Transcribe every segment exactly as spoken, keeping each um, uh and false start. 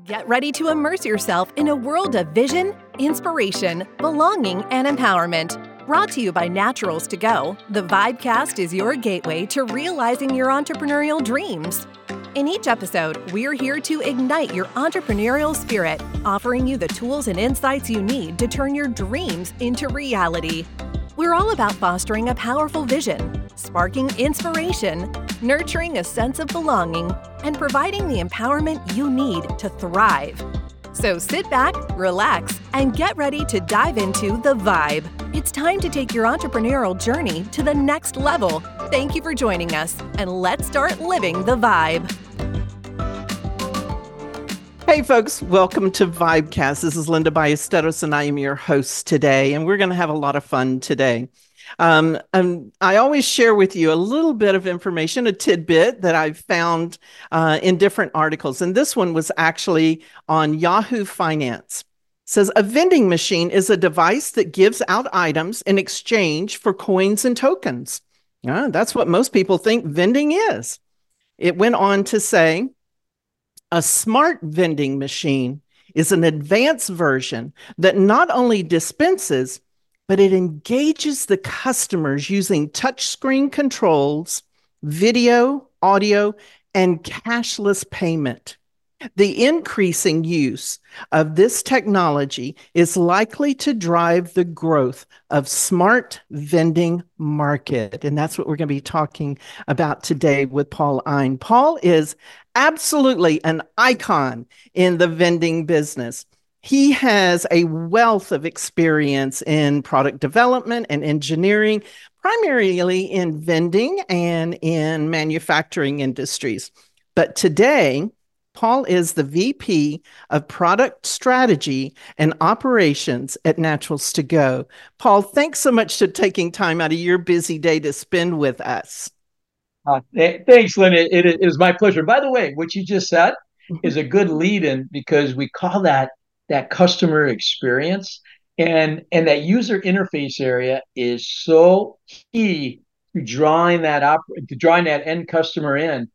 Get ready to immerse yourself in a world of vision, inspiration, belonging, and empowerment. Brought to you by Naturals to Go, the Vibecast is your gateway to realizing your entrepreneurial dreams. In each episode, we're here to ignite your entrepreneurial spirit, offering you the tools and insights you need to turn your dreams into reality. We're all about fostering a powerful vision, sparking inspiration, nurturing a sense of belonging, and providing the empowerment you need to thrive. So sit back, relax, and get ready to dive into the vibe. It's time to take your entrepreneurial journey to the next level. Thank you for joining us, and let's start living the vibe. Hey folks, welcome to Vibecast. This is Linda Ballesteros and I am your host today, and we're going to have a lot of fun today. Um, um, I always share with you a little bit of information, a tidbit that I've found uh, in different articles, and this one was actually on Yahoo Finance. It says, a vending machine is a device that gives out items in exchange for coins and tokens. Yeah, that's what most people think vending is. It went on to say, a smart vending machine is an advanced version that not only dispenses, but it engages the customers using touchscreen controls, video, audio, and cashless payment. The increasing use of this technology is likely to drive the growth of smart vending market. And that's what we're going to be talking about today with Paul Ein. Paul is absolutely an icon in the vending business. He has a wealth of experience in product development and engineering, primarily in vending and in manufacturing industries. But today, Paul is the V P of Product Strategy and Operations at Naturals to Go. Paul, thanks so much for taking time out of your busy day to spend with us. Uh, th- thanks, Lynn. It, it, it was my pleasure. By the way, what you just said is a good lead-in because we call that that customer experience, and and that user interface area is so key to drawing that up, to drawing that end customer in,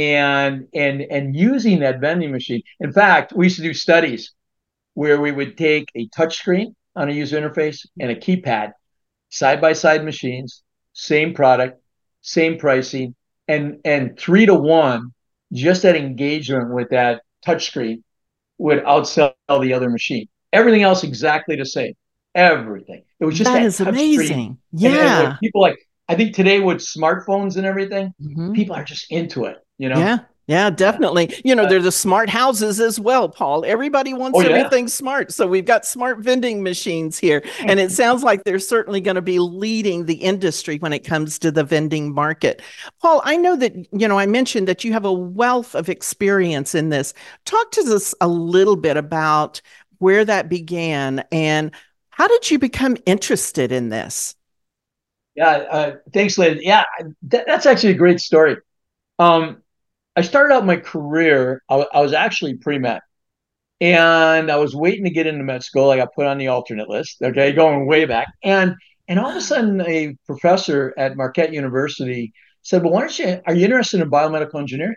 and and and using that vending machine. In fact, we used to do studies where we would take a touch screen on a user interface and a keypad, side by side machines, same product, same pricing, and and three to one, just that engagement with that touchscreen would outsell the other machine. Everything else exactly the same. Everything. It was just that that is amazing. Yeah. And, and, and people like, I think today with smartphones and everything, mm-hmm. people are just into it, you know? Yeah. Yeah, definitely. You know, there's the smart houses as well, Paul. Everybody wants oh, yeah. everything smart. So we've got smart vending machines here. And it sounds like they're certainly going to be leading the industry when it comes to the vending market. Paul, I know that, you know, I mentioned that you have a wealth of experience in this. Talk to us a little bit about where that began and how did you become interested in this? Yeah, uh, thanks, Lynn. Yeah, that, that's actually a great story. Um, I started out my career, I, I was actually pre-med, and I was waiting to get into med school. I got put on the alternate list, okay, going way back. And and all of a sudden, a professor at Marquette University said, well, why don't you, are you interested in biomedical engineering?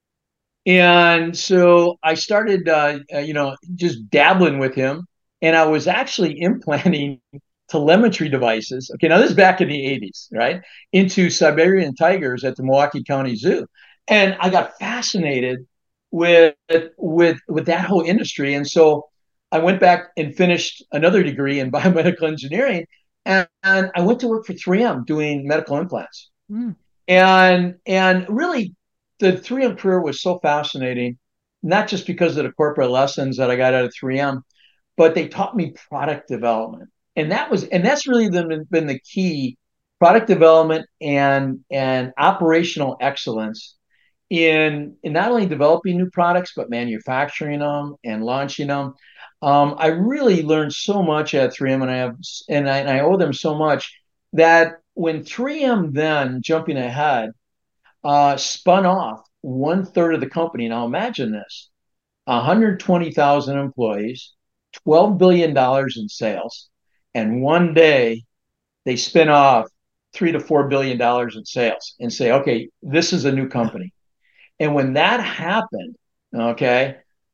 And so I started, uh, uh, you know, just dabbling with him, and I was actually implanting telemetry devices. Okay, now this is back in the eighties, right? Into Siberian tigers at the Milwaukee County Zoo. And I got fascinated with with with that whole industry, and so I went back and finished another degree in biomedical engineering, and, and I went to work for three M doing medical implants. Mm. And and really, the three M career was so fascinating, not just because of the corporate lessons that I got out of three M, but they taught me product development, and that was and that's really been, been the key, product development and and operational excellence. In, in not only developing new products, but manufacturing them and launching them. Um, I really learned so much at three M, and I have, and I, and I owe them so much that when three M then, jumping ahead, uh, spun off one third of the company. Now imagine this, one hundred twenty thousand employees, twelve billion dollars in sales, and one day they spin off three to four billion dollars in sales and say, okay, this is a new company. And when that happened, okay,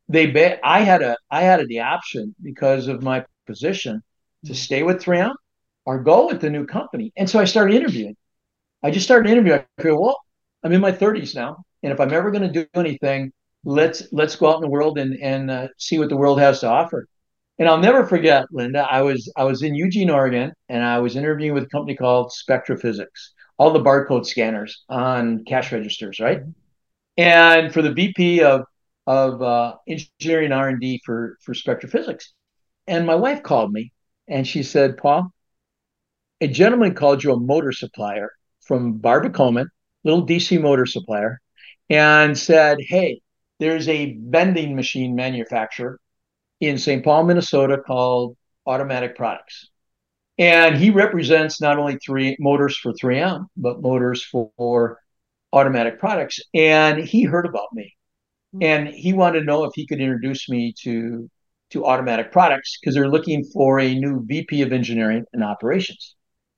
they ba- I had a I had the option because of my position to stay with three M or go with the new company. And so I started interviewing. I just started interviewing. I feel, well, I'm in my thirties now, and if I'm ever going to do anything, let's let's go out in the world and and uh, see what the world has to offer. And I'll never forget, Linda. I was I was in Eugene, Oregon, and I was interviewing with a company called Spectra Physics, all the barcode scanners on cash registers, right? And for the V P of of uh, engineering R and D for for Spectra Physics. And my wife called me, and she said, "Paul, a gentleman called you a motor supplier from Barber-Coleman, little D C motor supplier, and said, hey, there's a vending machine manufacturer in Saint Paul, Minnesota called Automatic Products. And he represents not only three motors for three M, but motors for, for Automatic Products. And he heard about me. And he wanted to know if he could introduce me to, to Automatic Products because they're looking for a new V P of engineering and operations.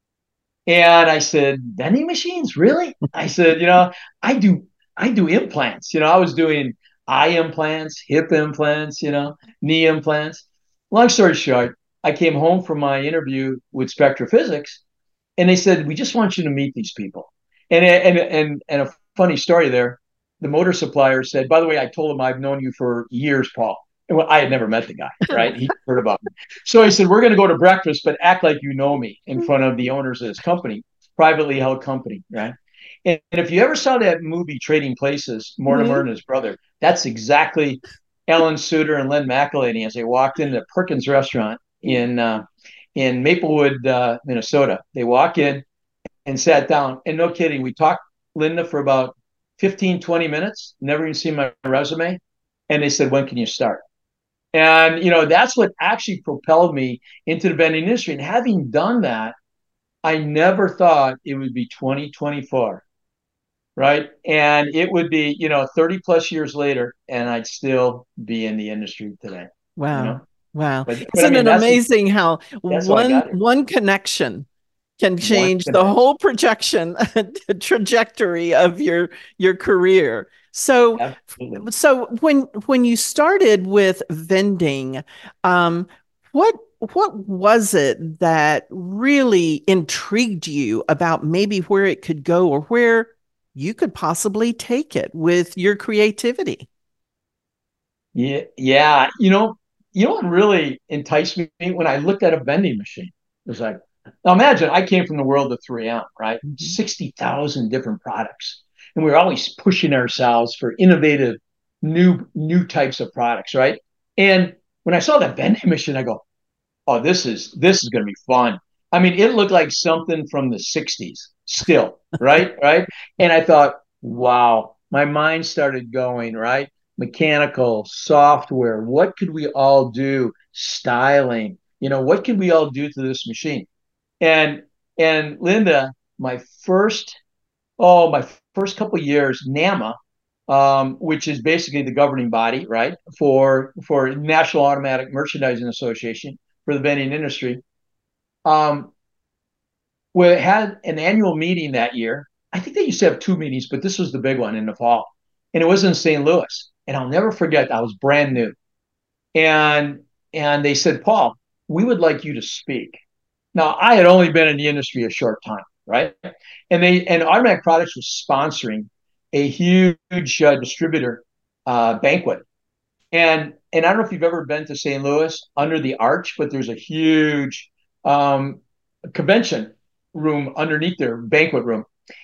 And I said, vending machines, really? I said, you know, I do I do implants. You know, I was doing eye implants, hip implants, you know, knee implants. Long story short, I came home from my interview with Spectra Physics, and they said, we just want you to meet these people. And and and and a funny story there, the motor supplier said, by the way, I told him I've known you for years, Paul. And well, I had never met the guy, right? He heard about me. So he said, we're going to go to breakfast, but act like you know me in front of the owners of this company, privately held company, right? And, and if you ever saw that movie Trading Places, Mortimer mm-hmm. and his brother, that's exactly Alan Suter and Len McElhaney as they walked into Perkins restaurant in uh, in Maplewood, uh, Minnesota. They walk in and sat down. And no kidding, we talked, Linda, for about fifteen, twenty minutes, never even seen my resume. And they said, when can you start? And, you know, that's what actually propelled me into the vending industry. And having done that, I never thought it would be twenty twenty-four, right? And it would be, you know, thirty plus years later, and I'd still be in the industry today. Wow. You know? Wow. But, Isn't but, I mean, it amazing how one one connection can change the whole projection trajectory of your your career? So, Absolutely. so when when you started with vending, um, what what was it that really intrigued you about maybe where it could go or where you could possibly take it with your creativity? Yeah, yeah. You know, you know what really enticed me when I looked at a vending machine? It was like, now imagine I came from the world of three M, right? Mm-hmm. sixty thousand different products. And we we're always pushing ourselves for innovative new new types of products, right? And when I saw that vending machine, I go, oh, this is this is going to be fun. I mean, it looked like something from the sixties still, right? Right. And I thought, wow, my mind started going, right? Mechanical, software, what could we all do? Styling, you know, what could we all do to this machine? And and Linda, my first, oh, my first couple of years, NAMA, um, which is basically the governing body, right, for for National Automatic Merchandising Association for the vending industry. Um, we had an annual meeting that year. I think they used to have two meetings, but this was the big one in the fall, and it was in Saint Louis. And I'll never forget. I was brand new, and and they said, Paul, we would like you to speak. Now, I had only been in the industry a short time, right? And they and Automatic Products was sponsoring a huge uh, distributor uh, banquet. And and I don't know if you've ever been to Saint Louis under the arch, but there's a huge um, convention room underneath their banquet room.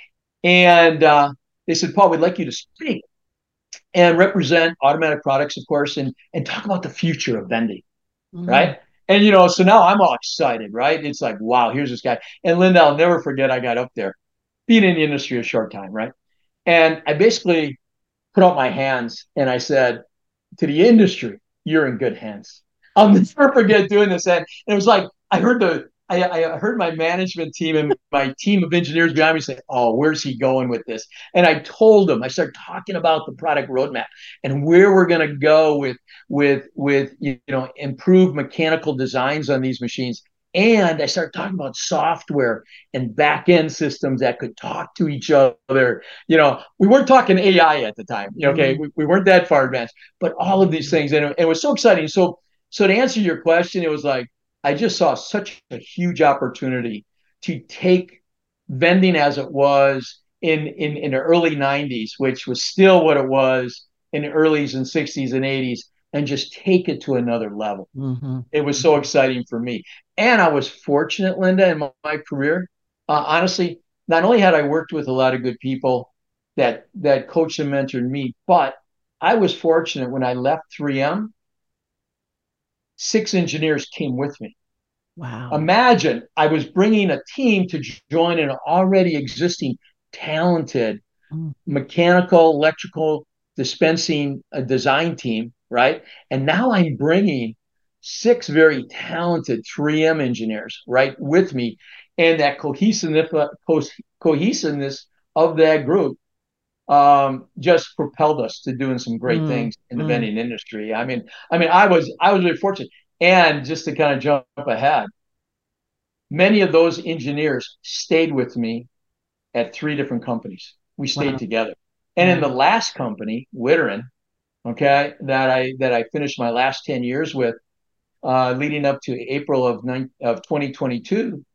And uh, they said, Paul, we'd like you to speak and represent Automatic Products, of course, and and talk about the future of vending, mm-hmm. right? And, you know, so now I'm all excited, right? It's like, wow, here's this guy. And Linda, I'll never forget, I got up there, being in the industry a short time, right? And I basically put out my hands and I said, to the industry, you're in good hands. I'll never forget doing this. And it was like, I heard the, I, I heard my management team and my team of engineers behind me say, oh, where's he going with this? And I told them, I started talking about the product roadmap and where we're going to go with, with, with, you know, improved mechanical designs on these machines. And I started talking about software and back end systems that could talk to each other. You know, we weren't talking A I at the time. You know, okay, we, we weren't that far advanced, but all of these things, and it, it was so exciting. So, so to answer your question, it was like I just saw such a huge opportunity to take vending as it was in in in the early nineties, which was still what it was in the earlys and sixties and eighties, and just take it to another level. Mm-hmm. It was so exciting for me. And I was fortunate, Linda, in my, my career. Uh, honestly, not only had I worked with a lot of good people that that coached and mentored me, but I was fortunate when I left three M, six engineers came with me. Wow. Imagine I was bringing a team to join an already existing talented Mm. mechanical, electrical dispensing uh, design team, right? And now I'm bringing six very talented three M engineers, right, with me. And that cohesiveness, cohesiveness of that group um, just propelled us to doing some great Mm. things in the Mm. vending industry. I mean, I mean, I was I was really fortunate. And just to kind of jump ahead, many of those engineers stayed with me at three different companies. We stayed Wow. together. And Wow. in the last company, Witteren, okay, that I that I finished my last ten years with, uh, leading up to April of nine, of twenty twenty-two,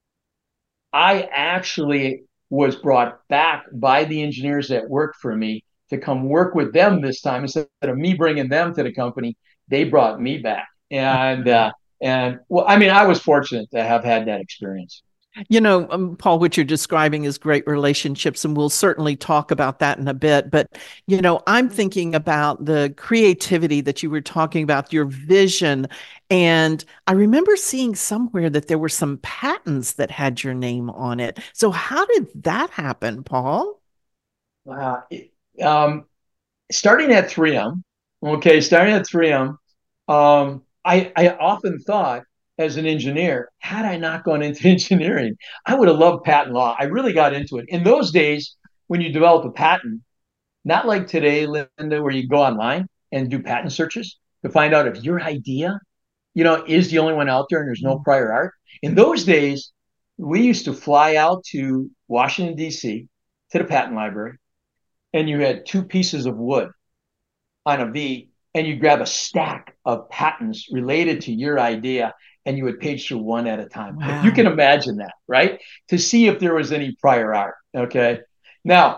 I actually was brought back by the engineers that worked for me to come work with them this time. Instead of me bringing them to the company, they brought me back. And uh, and well, I mean, I was fortunate to have had that experience. You know, um, Paul, what you're describing is great relationships, and we'll certainly talk about that in a bit. But, you know, I'm thinking about the creativity that you were talking about, your vision. And I remember seeing somewhere that there were some patents that had your name on it. So how did that happen, Paul? Uh, um, Starting at three M, okay, starting at three M, um, I, I often thought as an engineer, had I not gone into engineering, I would have loved patent law. I really got into it. In those days, when you develop a patent, not like today, Linda, where you go online and do patent searches to find out if your idea, you know, is the only one out there and there's no prior art. In those days, we used to fly out to Washington, D C, to the patent library, and you had two pieces of wood on a V, and you grab a stack of patents related to your idea, and you would page through one at a time. Wow. If you can imagine that, right? To see if there was any prior art. Okay. Now,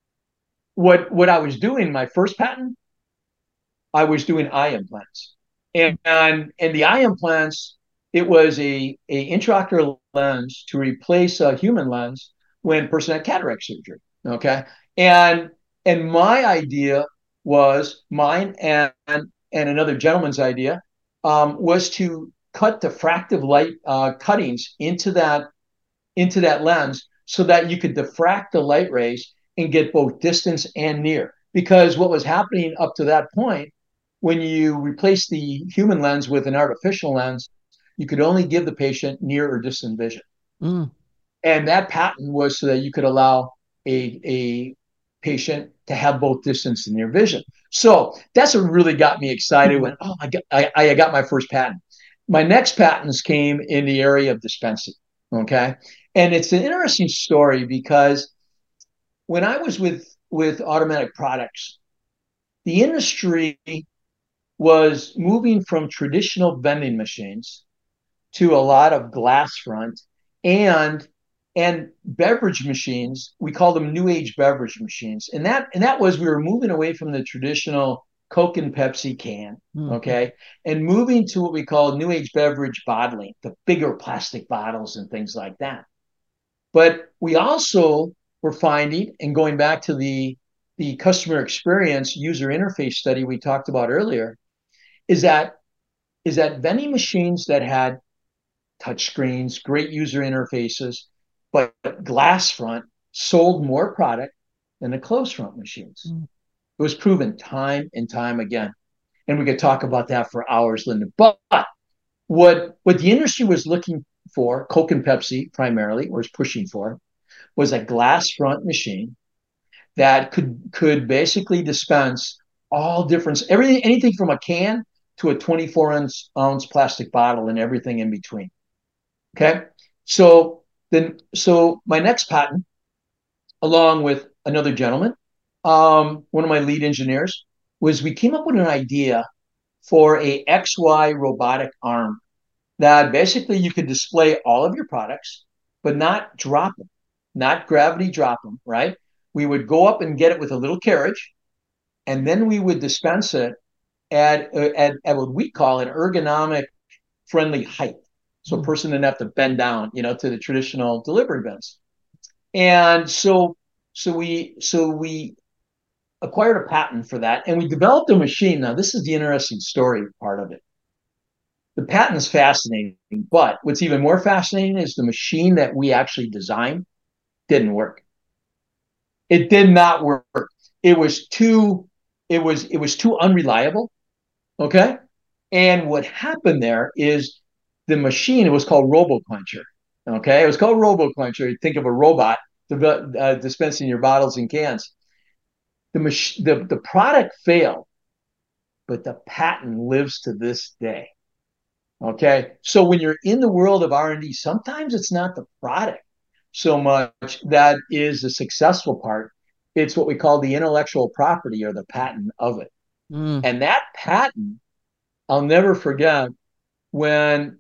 what what I was doing, my first patent, I was doing eye implants, and and, and the eye implants, it was a a intraocular lens to replace a human lens when a person had cataract surgery. Okay, and and my idea was mine and and another gentleman's idea um, was to cut diffractive light uh, cuttings into that into that lens so that you could diffract the light rays and get both distance and near. Because what was happening up to that point, when you replace the human lens with an artificial lens, you could only give the patient near or distant vision. Mm. And that patent was so that you could allow a, a patient to have both distance and near vision. So that's what really got me excited when, oh, I got, I, I got my first patent. My next patents came in the area of dispensing. Okay. And it's an interesting story because when I was with, with automatic products, the industry was moving from traditional vending machines to a lot of glass front and and beverage machines. We call them new age beverage machines. And that and that was we were moving away from the traditional Coke and Pepsi can, Mm. okay, and moving to what we call new age beverage bottling, the bigger plastic bottles and things like that. But we also were finding, and going back to the the customer experience user interface study we talked about earlier, is that is that vending machines that had touch screens, great user interfaces, but glass front sold more product than the closed front machines. Mm. It was proven time and time again. And we could talk about that for hours, Linda. But what, what the industry was looking for, Coke and Pepsi primarily, was pushing for, was a glass front machine that could could basically dispense all different everything, anything from a can to a twenty-four ounce, ounce plastic bottle and everything in between. Okay. So then, so my next patent, along with another gentleman, um, one of my lead engineers, was we came up with an idea for a X Y robotic arm that basically you could display all of your products, but not drop them, not gravity drop them, right? We would go up and get it with a little carriage, and then we would dispense it at, at, at what we call an ergonomic friendly height. So a person didn't have to bend down, you know, to the traditional delivery bins. And so, so we, so we acquired a patent for that, and we developed a machine. Now, this is the interesting story part of it. The patent is fascinating, but what's even more fascinating is the machine that we actually designed didn't work. It did not work. It was too, it was, it was too unreliable. Okay. And what happened there is the machine, it was called RoboQuencher. Okay. It was called RoboQuencher. Think of a robot uh, dispensing your bottles and cans. The, mach- the, the product failed, but the patent lives to this day. Okay. So when you're in the world of R and D, sometimes it's not the product so much that is the successful part. It's what we call the intellectual property or the patent of it. Mm. And that patent, I'll never forget when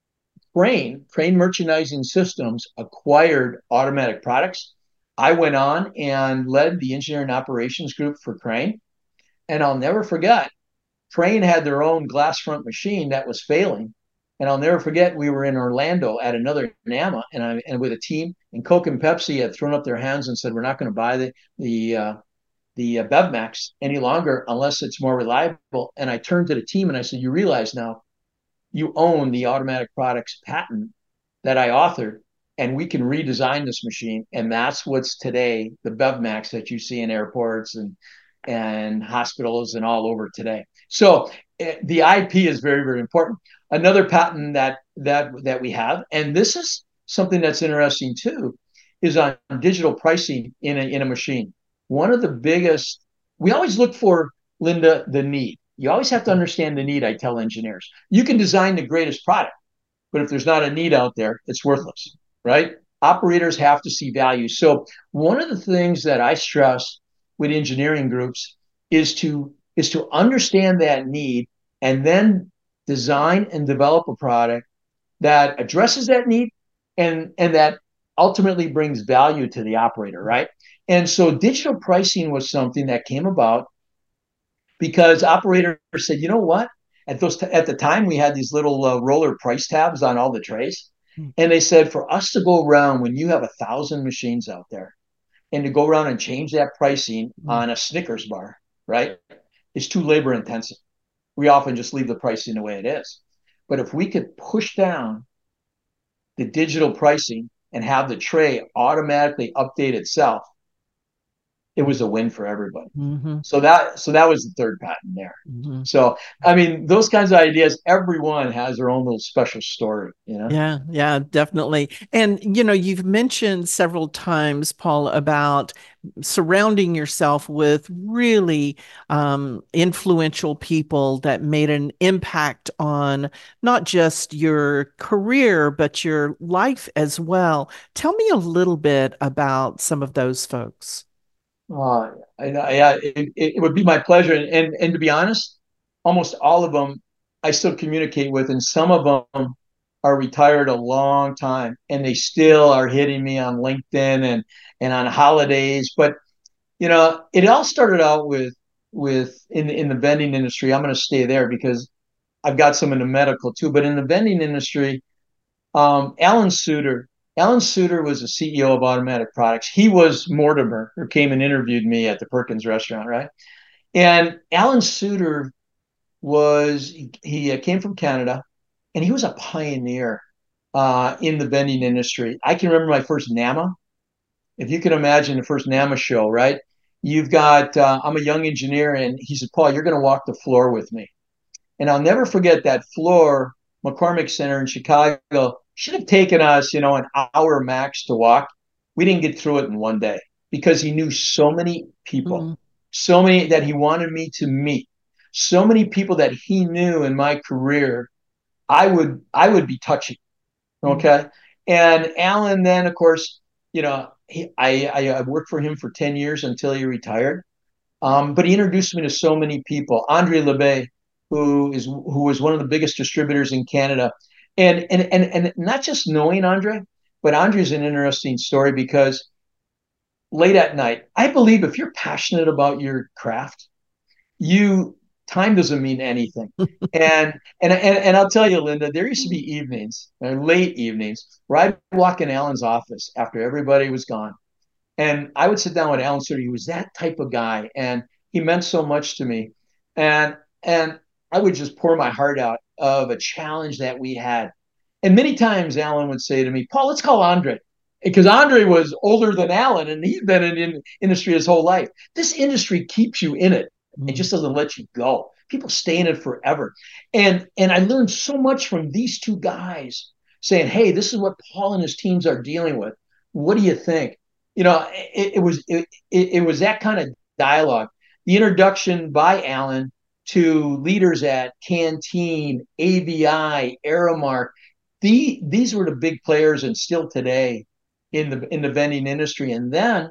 Crane, Crane Merchandising Systems acquired Automatic Products. I went on and led the engineering operations group for Crane. And I'll never forget, Crane had their own glass front machine that was failing. And I'll never forget, we were in Orlando at another NAMA, and I and with a team, and Coke and Pepsi had thrown up their hands and said, "We're not going to buy the the uh, the uh, BevMax any longer unless it's more reliable." And I turned to the team and I said, "You realize now you own the Automatic Products patent that I authored, and we can redesign this machine." And that's what's today the BevMax that you see in airports and and hospitals and all over today. So uh, the I P is very, very important. Another patent that that that we have, and this is something that's interesting too, is on digital pricing in a in a machine. One of the biggest, we always look for, Linda, the need. You always have to understand the need, I tell engineers. You can design the greatest product, but if there's not a need out there, it's worthless, right? Operators have to see value. So one of the things that I stress with engineering groups is to is to understand that need and then design and develop a product that addresses that need and and that ultimately brings value to the operator, right? And so digital pricing was something that came about because operators said, you know what? At those t- at the time, we had these little uh, roller price tabs on all the trays, and they said for us to go around when you have a thousand machines out there, and to go around and change that pricing on a Snickers bar, right, is too labor intensive. We often just leave the pricing the way it is. But if we could push down the digital pricing and have the tray automatically update itself, it was a win for everybody. Mm-hmm. So that so that was the third patent there. Mm-hmm. So I mean, those kinds of ideas, everyone has their own little special story, you know? Yeah, yeah, definitely. And, you know, you've mentioned several times, Paul, about surrounding yourself with really um, influential people that made an impact on not just your career, but your life as well. Tell me a little bit about some of those folks. Uh, I, yeah, it, it would be my pleasure. And, and and to be honest, almost all of them I still communicate with, and some of them are retired a long time, and they still are hitting me on LinkedIn and and on holidays. But you know, it all started out with with in in the vending industry. I'm going to stay there because I've got some in the medical too. But in the vending industry, um, Alan Suter. Alan Suter was the C E O of Automatic Products. He was Mortimer, who came and interviewed me at the Perkins restaurant, right? And Alan Suter was he, he came from Canada, and he was a pioneer uh, in the vending industry. I can remember my first NAMA. If you can imagine the first NAMA show, right? You've got uh, I'm a young engineer, and he said, "Paul, you're going to walk the floor with me." And I'll never forget that floor, McCormick Center in Chicago, should have taken us, you know, an hour max to walk. We didn't get through it in one day because he knew so many people, Mm-hmm. so many that he wanted me to meet, so many people that he knew in my career I would I would be touching. Okay. And Alan then, of course, you know, he, I, I, I worked for him for ten years until he retired. Um, but he introduced me to so many people. Andre Lebay, who is who was one of the biggest distributors in Canada. And and and and not just knowing Andre, but Andre is an interesting story because late at night, I believe if you're passionate about your craft, you time doesn't mean anything. And and and and I'll tell you, Linda, there used to be evenings, uh, late evenings, where I'd walk in Alan's office after everybody was gone, and I would sit down with Alan Suter. He was that type of guy, and he meant so much to me. And and I would just pour my heart out of a challenge that we had. And many times Alan would say to me, Paul, let's call Andre. Because Andre was older than Alan and he'd been in, in industry his whole life. This industry keeps you in it. It just doesn't let you go. People stay in it forever. And and I learned so much from these two guys saying, hey, this is what Paul and his teams are dealing with. What do you think? You know, it, it was it, it was that kind of dialogue. The introduction by Alan to leaders at Canteen, A V I, Aramark. The, these were the big players and still today in the in the vending industry. And then,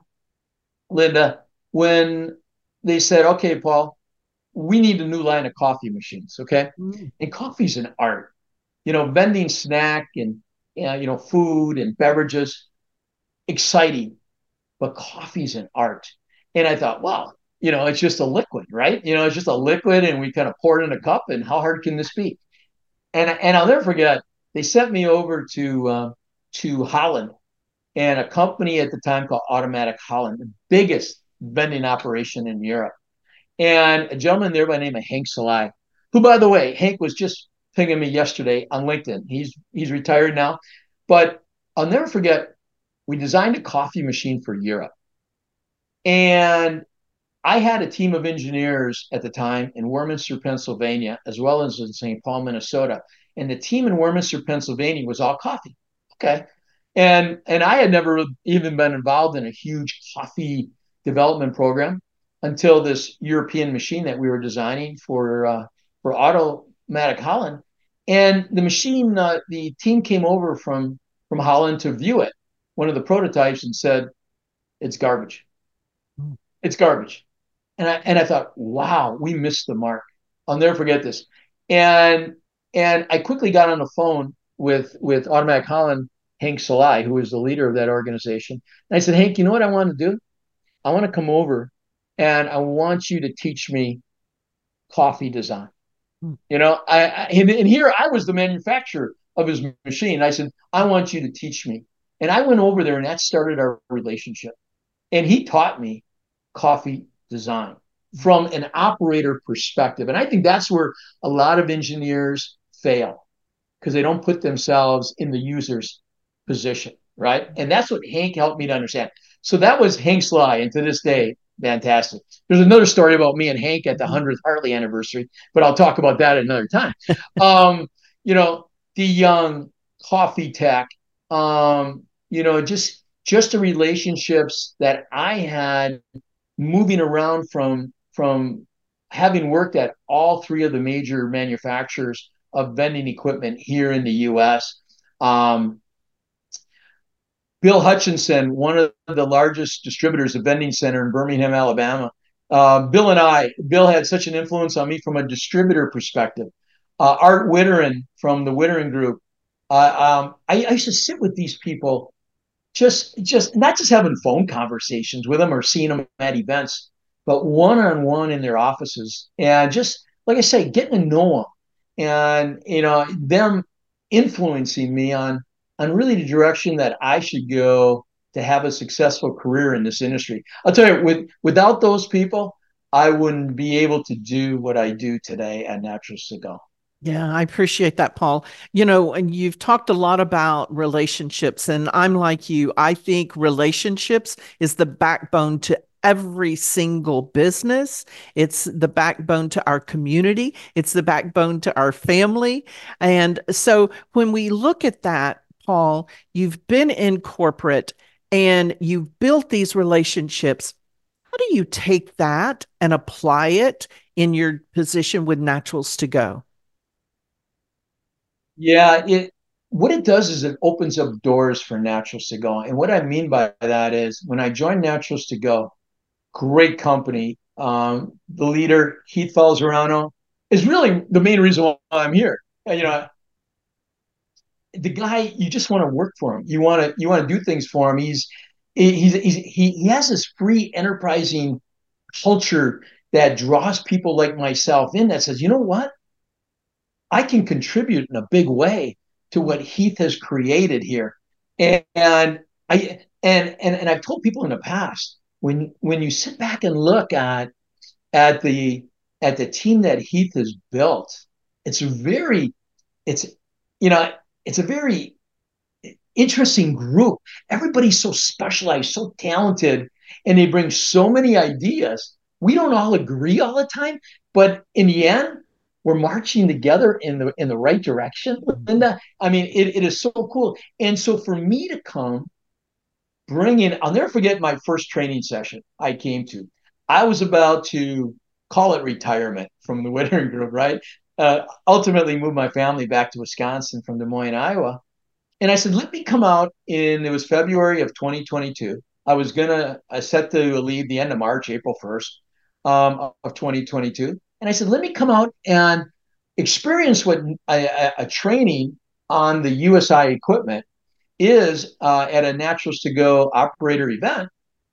Linda, when they said, okay, Paul, we need a new line of coffee machines, okay? Mm. And coffee's an art. You know, vending snack and, uh, you know, food and beverages, exciting, but coffee's an art. And I thought, well, you know, it's just a liquid, right? You know, it's just a liquid and we kind of pour it in a cup and how hard can this be? And, and I'll never forget, they sent me over to, uh, to Holland and a company at the time called Automatic Holland, the biggest vending operation in Europe. And a gentleman there by the name of Hank Salai, who, by the way, Hank was just pinging me yesterday on LinkedIn. He's he's retired now. But I'll never forget, we designed a coffee machine for Europe. And I had a team of engineers at the time in Warminster, Pennsylvania, as well as in Saint Paul, Minnesota. And the team in Warminster, Pennsylvania was all coffee. Okay. And and I had never even been involved in a huge coffee development program until this European machine that we were designing for uh, for Automatic Holland. And the machine, uh, the team came over from from Holland to view it, one of the prototypes, and said, "It's garbage. Mm. It's garbage." And I and I thought, "Wow, we missed the mark." I'll never forget this. And and I quickly got on the phone with with Automatic Holland, Hank Salai, who was the leader of that organization. And I said, "Hank, you know what I want to do? I want to come over and I want you to teach me coffee design." Hmm. You know, I, I and, and here I was the manufacturer of his machine. I said, "I want you to teach me." And I went over there and that started our relationship. And he taught me coffee design from an operator perspective. And I think that's where a lot of engineers fail because they don't put themselves in the user's position, right? And that's what Hank helped me to understand. So that was Hank Sly, and to this day, fantastic. There's another story about me and Hank at the hundredth Harley anniversary, but I'll talk about that another time. um, you know, the young coffee tech, um, you know, just just the relationships that I had moving around from from having worked at all three of the major manufacturers of vending equipment here in the U S. Um, Bill Hutchinson, one of the largest distributors of Vending Center in Birmingham, Alabama. Uh, Bill and I, Bill had such an influence on me from a distributor perspective. Uh, Art Witteren from the Witteren Group. Uh, um, I, I used to sit with these people, just, just not just having phone conversations with them or seeing them at events, but one-on-one in their offices, and just like I say, getting to know them, and you know them influencing me on on really the direction that I should go to have a successful career in this industry. I'll tell you, with without those people, I wouldn't be able to do what I do today at Naturals to Go. Yeah, I appreciate that, Paul. You know, and you've talked a lot about relationships, and I'm like you. I think relationships is the backbone to every single business. It's the backbone to our community. It's the backbone to our family. And so when we look at that, Paul, you've been in corporate and you've built these relationships. How do you take that and apply it in your position with Naturals to Go? Yeah, it what it does is it opens up doors for Naturals to Go. And what I mean by that is when I joined Naturals to Go, great company. Um, the leader, Heath Falzerano, is really the main reason why I'm here. You know, the guy, you just want to work for him. You want to you want to do things for him. He's he's, he's he he has this free enterprising culture that draws people like myself in, that says, you know what? I can contribute in a big way to what Heath has created here. And, and I and, and and I've told people in the past, when when you sit back and look at at the at the team that Heath has built, it's very it's you know it's a very interesting group. Everybody's so specialized, so talented, and they bring so many ideas. We don't all agree all the time, but in the end, we're marching together in the in the right direction, Linda. I mean, it, it is so cool. And so for me to come, bring in, I'll never forget my first training session I came to. I was about to call it retirement from the Wittering Group, right? Uh, ultimately moved my family back to Wisconsin from Des Moines, Iowa. And I said, let me come out in, it was February of twenty twenty-two. I was going to, I set to leave the end of March, April first um, of twenty twenty-two. And I said, let me come out and experience what a, a training on the U S I equipment is uh, at a Naturals to Go operator event.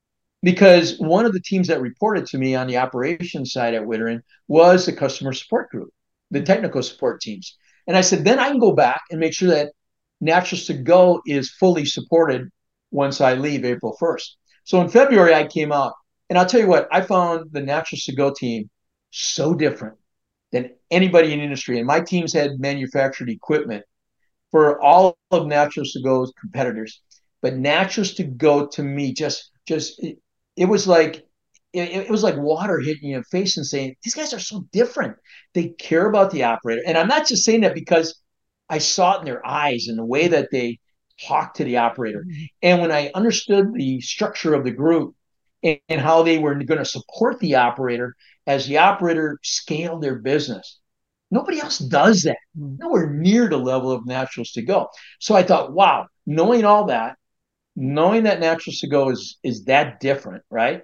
Because one of the teams that reported to me on the operations side at Wittering was the customer support group, the technical support teams. And I said, then I can go back and make sure that Naturals to Go is fully supported once I leave April first. So in February, I came out, and I'll tell you what, I found the Naturals to Go team so different than anybody in the industry. And my teams had manufactured equipment for all of Naturals to Go's competitors. But Naturals to Go, to me, just just it, it was like it, it was like water hitting you in the face and saying, these guys are so different. They care about the operator. And I'm not just saying that because I saw it in their eyes and the way that they talked to the operator. And when I understood the structure of the group and, and how they were going to support the operator as the operator scaled their business, nobody else does that. Nowhere near the level of Naturals to Go. So I thought, wow, knowing all that, knowing that Naturals to Go is is that different, right?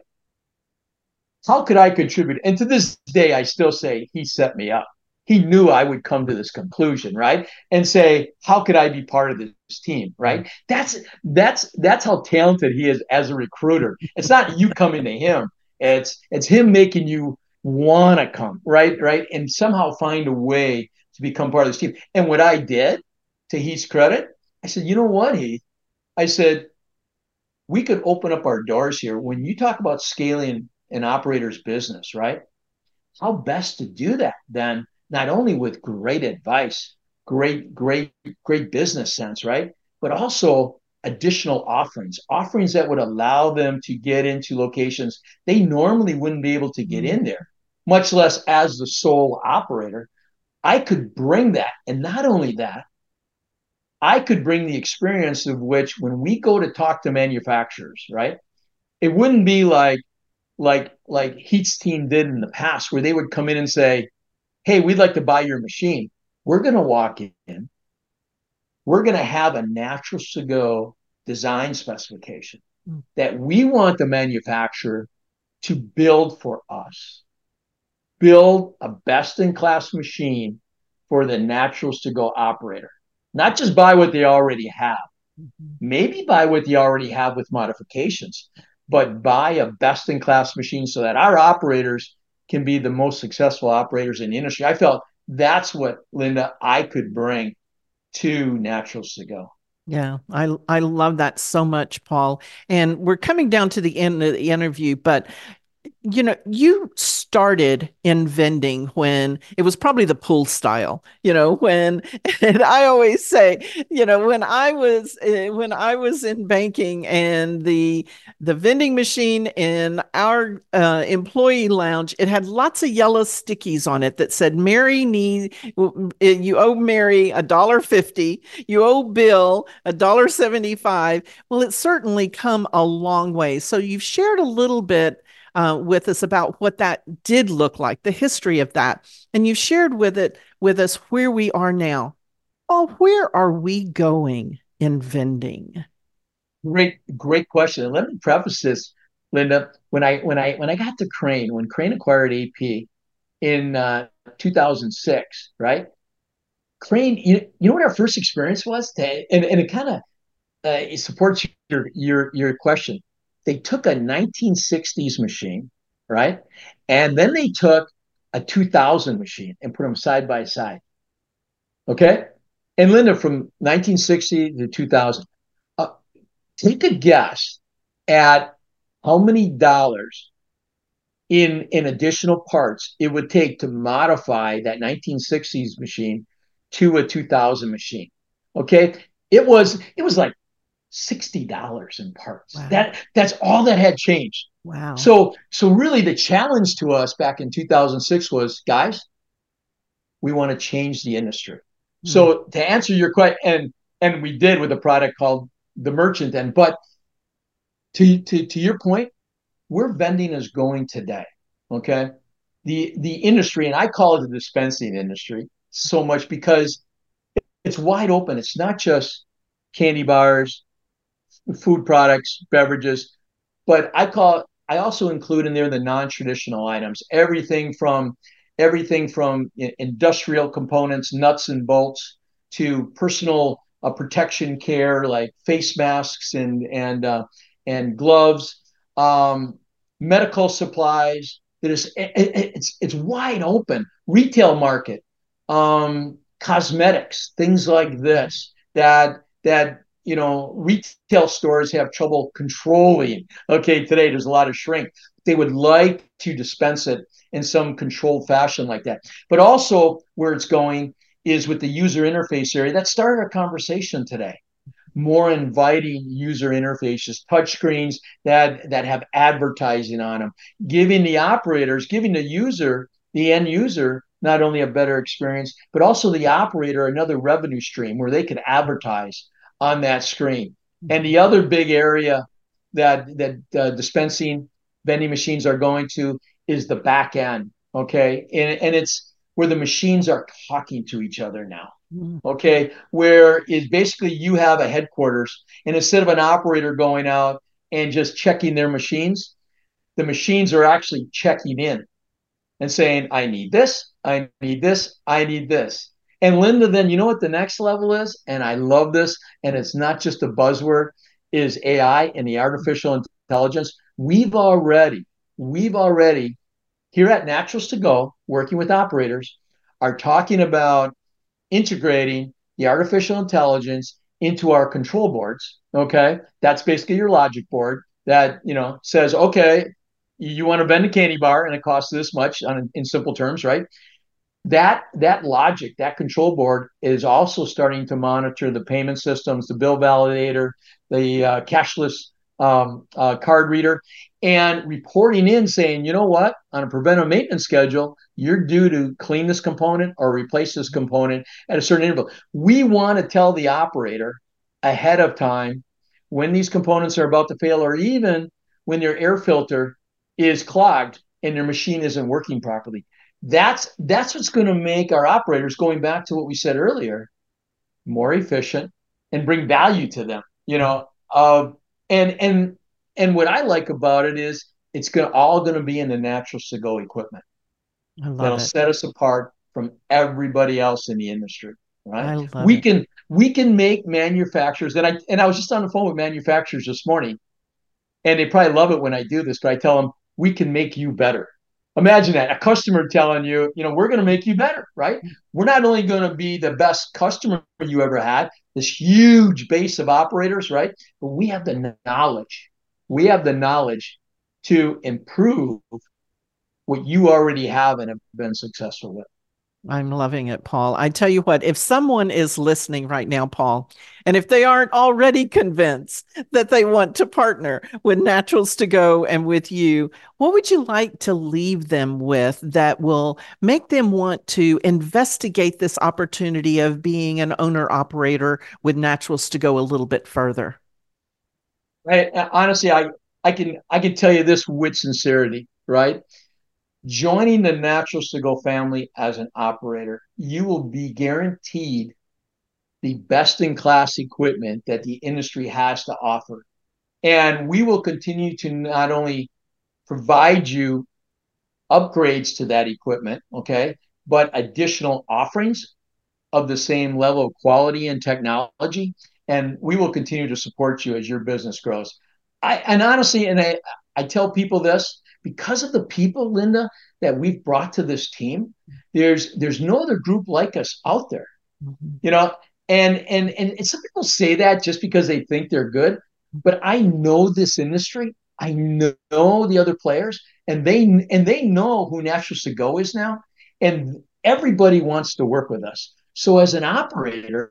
How could I contribute? And to this day, I still say he set me up. He knew I would come to this conclusion, right? And say, how could I be part of this team, right? That's that's that's how talented he is as a recruiter. It's not you coming to him. It's it's him making you want to come, right? Right. And somehow find a way to become part of this team. And what I did, to Heath's credit, I said, you know what, Heath? I said, we could open up our doors here. When you talk about scaling an operator's business, right? How best to do that then, not only with great advice, great, great, great business sense, right? But also additional offerings, offerings that would allow them to get into locations they normally wouldn't be able to get in there, much less as the sole operator. I could bring that. And not only that, I could bring the experience of which when we go to talk to manufacturers, right? It wouldn't be like like like Heath's team did in the past, where they would come in and say, hey, we'd like to buy your machine. We're going to walk in. We're going to have a Naturals to Go design specification that we want the manufacturer to build for us. Build a best-in-class machine for the Naturals to Go operator. Not just buy what they already have. Maybe buy what they already have with modifications, but buy a best-in-class machine so that our operators can be the most successful operators in the industry. I felt that's what, Linda, I could bring to Naturals to Go. Yeah, I I love that so much, Paul. And we're coming down to the end of the interview, but you know, you started in vending when it was probably the pull style, you know, when, and I always say, you know, when I was, uh, when I was in banking and the, the vending machine in our uh, employee lounge, it had lots of yellow stickies on it that said, Mary need, you owe Mary a dollar fifty, you owe Bill a dollar seventy-five. Well, it's certainly come a long way. So you've shared a little bit Uh, with us about what that did look like, the history of that. And you shared with it with us where we are now. Paul, where are we going in vending? Great, great question. And let me preface this, Linda. When I when I when I got to Crane, when Crane acquired A P in uh, two thousand six, right? Crane, you, you know what our first experience was? To, and, and it kind of uh, it supports your your your question. They took a nineteen sixties machine, right? And then they took a two thousand machine and put them side by side. Okay? And Linda, from nineteen sixty to two thousand, uh, take a guess at how many dollars in in additional parts it would take to modify that nineteen sixties machine to a two thousand machine. Okay? It was it was like sixty dollars in parts. Wow. That that's all that had changed. Wow. So so really the challenge to us back in two thousand six was, guys, we want to change the industry. Mm. So to answer your question, and and we did with a product called the Merchant End. But to to to your point, where vending is going today, okay? The the industry, and I call it the dispensing industry so much because it's wide open. It's not just candy bars, food products, beverages, but I call it, I also include in there the non-traditional items, everything from everything from industrial components, nuts and bolts, to personal uh, protection care like face masks and and uh, and gloves, um, medical supplies. That is, it, it's it's wide open. Retail market, um, cosmetics, things like this that that you know, retail stores have trouble controlling. Okay, today there's a lot of shrink. They would like to dispense it in some controlled fashion like that. But also, where it's going is with the user interface area. That started a conversation today. More inviting user interfaces, touchscreens that that have advertising on them, giving the operators, giving the user, the end user, not only a better experience, but also the operator another revenue stream where they can advertise on that screen. And the other big area that that uh, dispensing vending machines are going to is the back end. Okay, and and it's where the machines are talking to each other now. Okay, where is basically you have a headquarters, and instead of an operator going out and just checking their machines, the machines are actually checking in and saying, I need this, I need this, I need this. And Linda, then you know what the next level is? And I love this, and it's not just a buzzword, is A I and the artificial intelligence. We've already, we've already, here at Naturals to Go, working with operators, are talking about integrating the artificial intelligence into our control boards. Okay. That's basically your logic board that, you know, says, okay, you want to vend a candy bar and it costs this much on, in simple terms, right? That that logic, that control board is also starting to monitor the payment systems, the bill validator, the uh, cashless um, uh, card reader, and reporting in saying, you know what, on a preventive maintenance schedule, you're due to clean this component or replace this component at a certain interval. We want to tell the operator ahead of time when these components are about to fail, or even when their air filter is clogged and their machine isn't working properly. That's that's what's going to make our operators, going back to what we said earlier, more efficient and bring value to them. You know, uh, and and and what I like about it is it's going all going to be in the Naturals to Go equipment. I love That'll it. set us apart from everybody else in the industry. Right? I love we it. can we can make manufacturers, and I and I was just on the phone with manufacturers this morning, and they probably love it when I do this, but I tell them we can make you better. Imagine that, a customer telling you, you know, we're going to make you better, right? We're not only going to be the best customer you ever had, this huge base of operators, right? But we have the knowledge. We have the knowledge to improve what you already have and have been successful with. I'm loving it, Paul. I tell you what, if someone is listening right now, Paul, and if they aren't already convinced that they want to partner with Naturals to Go and with you, what would you like to leave them with that will make them want to investigate this opportunity of being an owner operator with Naturals to Go a little bit further? Right. Honestly, I, I can I can tell you this with sincerity, right? Joining the Naturals to Go family as an operator, you will be guaranteed the best-in-class equipment that the industry has to offer. And we will continue to not only provide you upgrades to that equipment, okay, but additional offerings of the same level of quality and technology. And we will continue to support you as your business grows. I and honestly, and I, I tell people this, because of the people, Linda, that we've brought to this team, there's there's no other group like us out there. Mm-hmm. You know, and and and some people say that just because they think they're good, but I know this industry. I know the other players, and they and they know who Naturals To Go is now, and everybody wants to work with us. So as an operator,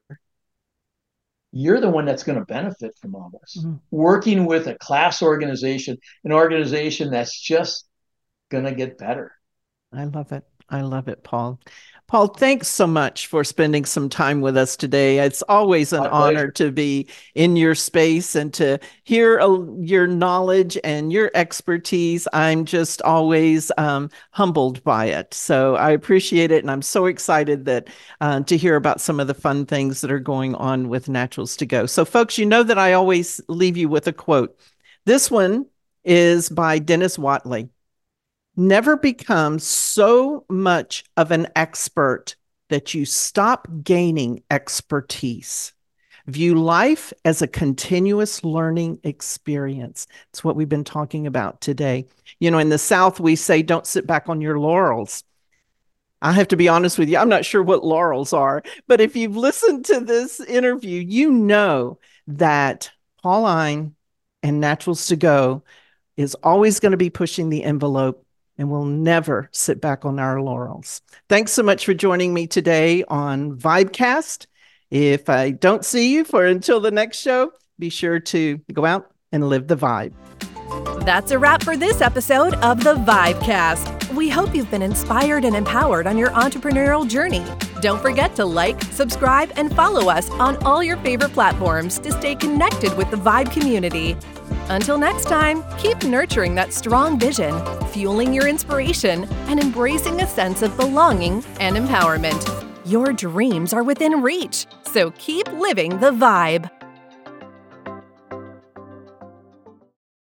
you're the one that's going to benefit from all this. Mm-hmm. Working with a class organization, an organization that's just going to get better. I love it. I love it, Paul. Paul, thanks so much for spending some time with us today. It's always an honor to be in your space and to hear uh, your knowledge and your expertise. I'm just always um, humbled by it. So I appreciate it. And I'm so excited that uh, to hear about some of the fun things that are going on with Naturals To Go. So folks, you know that I always leave you with a quote. This one is by Dennis Waitley. Never become so much of an expert that you stop gaining expertise. View life as a continuous learning experience. It's what we've been talking about today. You know, in the South, we say, don't sit back on your laurels. I have to be honest with you, I'm not sure what laurels are, but if you've listened to this interview, you know that Paul Ein and Naturals To Go is always going to be pushing the envelope, and we'll never sit back on our laurels. Thanks so much for joining me today on Vibecast. If I don't see you for until the next show, be sure to go out and live the vibe. That's a wrap for this episode of the Vibecast. We hope you've been inspired and empowered on your entrepreneurial journey. Don't forget to like, subscribe, and follow us on all your favorite platforms to stay connected with the Vibe community. Until next time, keep nurturing that strong vision, fueling your inspiration, and embracing a sense of belonging and empowerment. Your dreams are within reach, so keep living the vibe.